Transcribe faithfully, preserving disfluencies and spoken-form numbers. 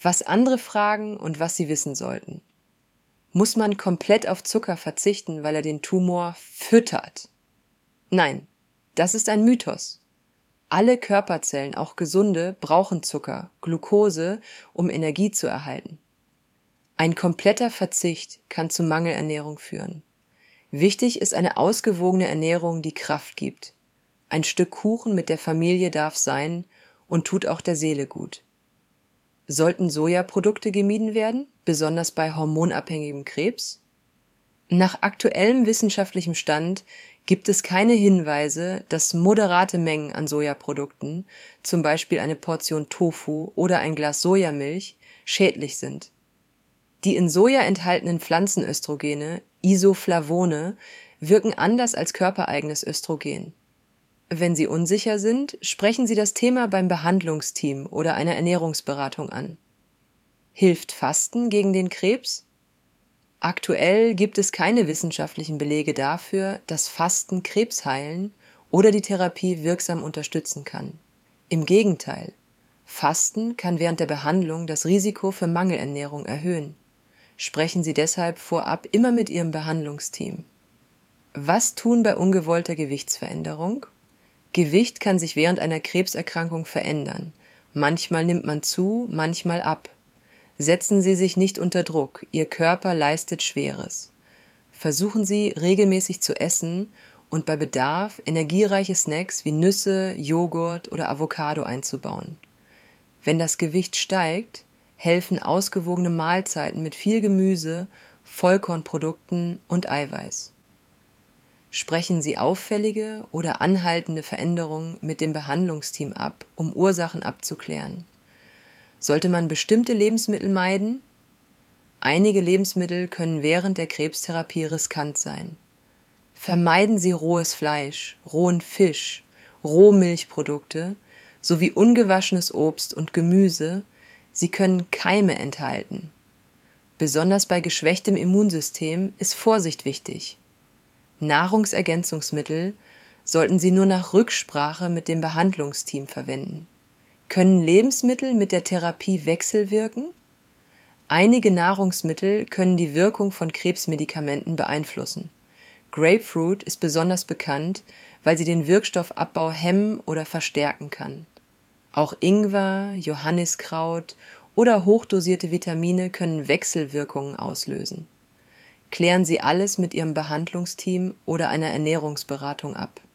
Was andere fragen und was sie wissen sollten. Muss man komplett auf Zucker verzichten, weil er den Tumor füttert? Nein, das ist ein Mythos. Alle Körperzellen, auch gesunde, brauchen Zucker, Glucose, um Energie zu erhalten. Ein kompletter Verzicht kann zu Mangelernährung führen. Wichtig ist eine ausgewogene Ernährung, die Kraft gibt. Ein Stück Kuchen mit der Familie darf sein und tut auch der Seele gut. Sollten Sojaprodukte gemieden werden, besonders bei hormonabhängigem Krebs? Nach aktuellem wissenschaftlichem Stand gibt es keine Hinweise, dass moderate Mengen an Sojaprodukten, zum Beispiel eine Portion Tofu oder ein Glas Sojamilch, schädlich sind. Die in Soja enthaltenen Pflanzenöstrogene, Isoflavone, wirken anders als körpereigenes Östrogen. Wenn Sie unsicher sind, sprechen Sie das Thema beim Behandlungsteam oder einer Ernährungsberatung an. Hilft Fasten gegen den Krebs? Aktuell gibt es keine wissenschaftlichen Belege dafür, dass Fasten Krebs heilen oder die Therapie wirksam unterstützen kann. Im Gegenteil, Fasten kann während der Behandlung das Risiko für Mangelernährung erhöhen. Sprechen Sie deshalb vorab immer mit Ihrem Behandlungsteam. Was tun bei ungewollter Gewichtsveränderung? Gewicht kann sich während einer Krebserkrankung verändern. Manchmal nimmt man zu, manchmal ab. Setzen Sie sich nicht unter Druck, Ihr Körper leistet Schweres. Versuchen Sie, regelmäßig zu essen und bei Bedarf energiereiche Snacks wie Nüsse, Joghurt oder Avocado einzubauen. Wenn das Gewicht steigt, helfen ausgewogene Mahlzeiten mit viel Gemüse, Vollkornprodukten und Eiweiß. Sprechen Sie auffällige oder anhaltende Veränderungen mit dem Behandlungsteam ab, um Ursachen abzuklären. Sollte man bestimmte Lebensmittel meiden? Einige Lebensmittel können während der Krebstherapie riskant sein. Vermeiden Sie rohes Fleisch, rohen Fisch, Rohmilchprodukte sowie ungewaschenes Obst und Gemüse. Sie können Keime enthalten. Besonders bei geschwächtem Immunsystem ist Vorsicht wichtig. Nahrungsergänzungsmittel sollten Sie nur nach Rücksprache mit dem Behandlungsteam verwenden. Können Lebensmittel mit der Therapie wechselwirken? Einige Nahrungsmittel können die Wirkung von Krebsmedikamenten beeinflussen. Grapefruit ist besonders bekannt, weil sie den Wirkstoffabbau hemmen oder verstärken kann. Auch Ingwer, Johanniskraut oder hochdosierte Vitamine können Wechselwirkungen auslösen. Klären Sie alles mit Ihrem Behandlungsteam oder einer Ernährungsberatung ab.